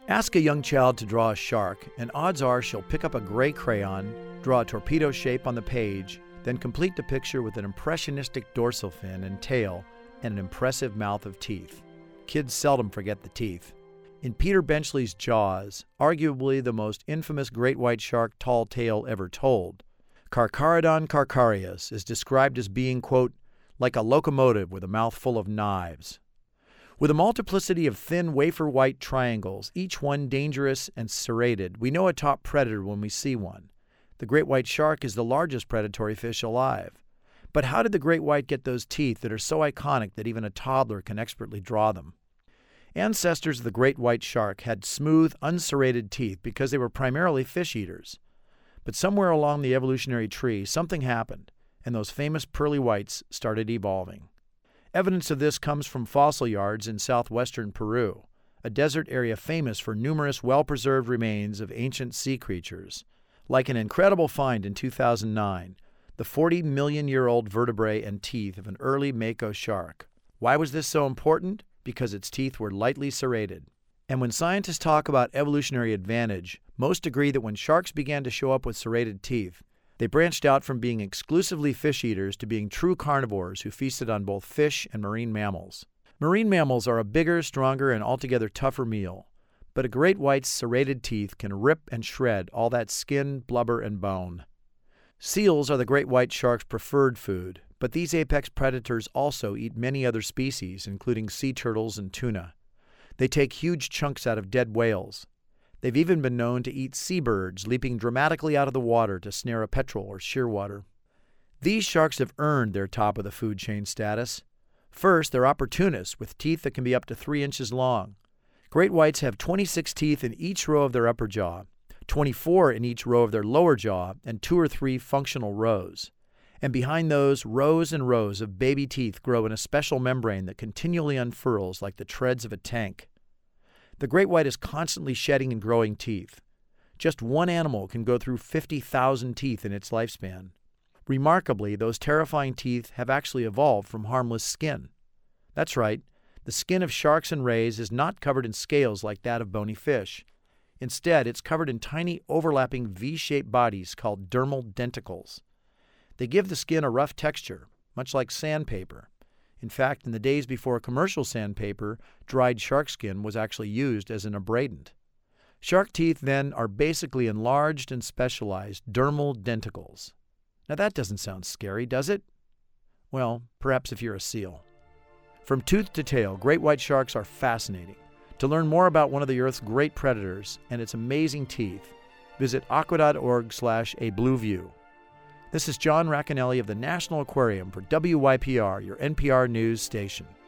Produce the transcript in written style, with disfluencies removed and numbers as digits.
Ask a young child to draw a shark, and odds are she'll pick up a gray crayon, draw a torpedo shape on the page, then complete the picture with an impressionistic dorsal fin and tail and an impressive mouth of teeth. Kids seldom forget the teeth. In Peter Benchley's Jaws, arguably the most infamous great white shark tall tale ever told, Carcharodon carcharias is described as being, quote, like a locomotive with a mouth full of knives. With a multiplicity of thin wafer-white triangles, each one dangerous and serrated, we know a top predator when we see one. The great white shark is the largest predatory fish alive. But how did the great white get those teeth that are so iconic that even a toddler can expertly draw them? Ancestors of the great white shark had smooth, unserrated teeth because they were primarily fish eaters. But somewhere along the evolutionary tree, something happened, and those famous pearly whites started evolving. Evidence of this comes from fossil yards in southwestern Peru, a desert area famous for numerous well-preserved remains of ancient sea creatures, like an incredible find in 2009, the 40-million-year-old vertebrae and teeth of an early mako shark. Why was this so important? Because its teeth were lightly serrated. And when scientists talk about evolutionary advantage, most agree that when sharks began to show up with serrated teeth, they branched out from being exclusively fish eaters to being true carnivores who feasted on both fish and marine mammals. Marine mammals are a bigger, stronger, and altogether tougher meal, but a great white's serrated teeth can rip and shred all that skin, blubber, and bone. Seals are the great white shark's preferred food, but these apex predators also eat many other species, including sea turtles and tuna. They take huge chunks out of dead whales. They've even been known to eat seabirds, leaping dramatically out of the water to snare a petrel or shearwater. These sharks have earned their top-of-the-food chain status. First, they're opportunists with teeth that can be up to 3 inches long. Great whites have 26 teeth in each row of their upper jaw, 24 in each row of their lower jaw, and 2 or 3 functional rows. And behind those, rows and rows of baby teeth grow in a special membrane that continually unfurls like the treads of a tank. The great white is constantly shedding and growing teeth. Just one animal can go through 50,000 teeth in its lifespan. Remarkably, those terrifying teeth have actually evolved from harmless skin. That's right, the skin of sharks and rays is not covered in scales like that of bony fish. Instead, it's covered in tiny overlapping V-shaped bodies called dermal denticles. They give the skin a rough texture, much like sandpaper. In fact, in the days before commercial sandpaper, dried shark skin was actually used as an abradant. Shark teeth, then, are basically enlarged and specialized dermal denticles. Now that doesn't sound scary, does it? Well, perhaps if you're a seal. From tooth to tail, great white sharks are fascinating. To learn more about one of the Earth's great predators and its amazing teeth, visit aqua.org/ablueview. This is John Racanelli of the National Aquarium for WYPR, your NPR News station.